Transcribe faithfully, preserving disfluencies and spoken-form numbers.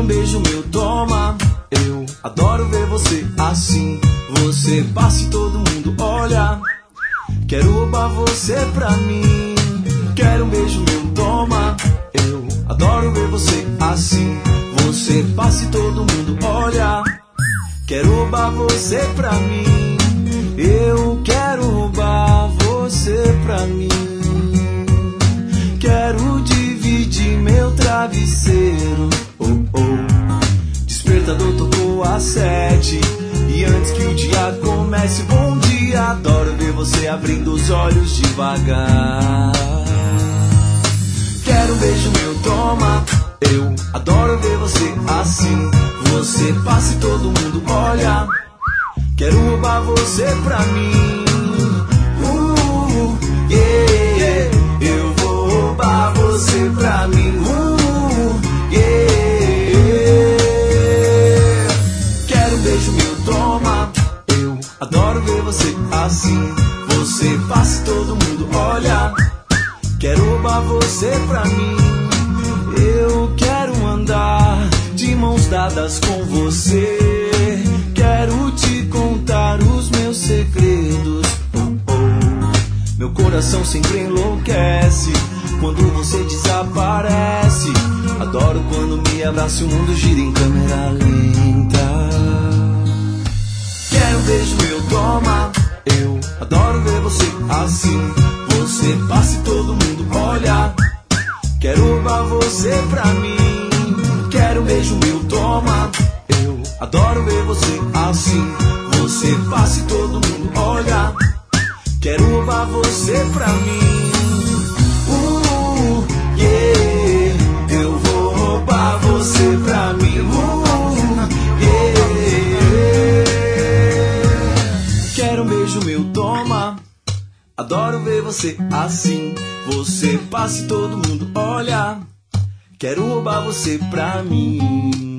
um beijo meu, toma. Eu adoro ver você assim. Você passa e todo mundo olha. Quero roubar você pra mim. Quero um beijo meu, toma. Eu adoro ver você assim. Você passa e todo mundo olha. Quero roubar você pra mim. Eu quero roubar você pra mim. Quero dividir meu travesseiro. Oh, oh. Despertador tocou às sete. E antes que o dia comece, bom dia. Adoro ver você abrindo os olhos devagar. Quero um beijo meu, toma. Eu adoro ver você assim. Você passa e todo mundo olha. Quero roubar você pra mim. Uh, yeah. Eu vou roubar você pra mim. Uh, yeah. Quero um beijo meu, toma. Eu adoro ver você assim. Você passa e todo mundo olha. Quero roubar você pra mim. Eu quero andar de mãos dadas com você. Quero te contar os meus segredos. Oh, oh. Meu coração sempre enlouquece quando você desaparece. Adoro quando me abraça e o mundo gira em câmera lenta. Quero um beijo meu, toma. Eu adoro ver você assim. Você passa e todo mundo olha. Quero roubar você pra mim. Quero um beijo meu, toma. Eu adoro ver você assim. Você passa e todo mundo olha. Quero roubar você pra mim. Uh, yeah. Eu vou roubar você pra mim. Uh, yeah. Quero um beijo meu, toma. Adoro ver você assim. Você passa e todo mundo olha. Quero roubar você pra mim.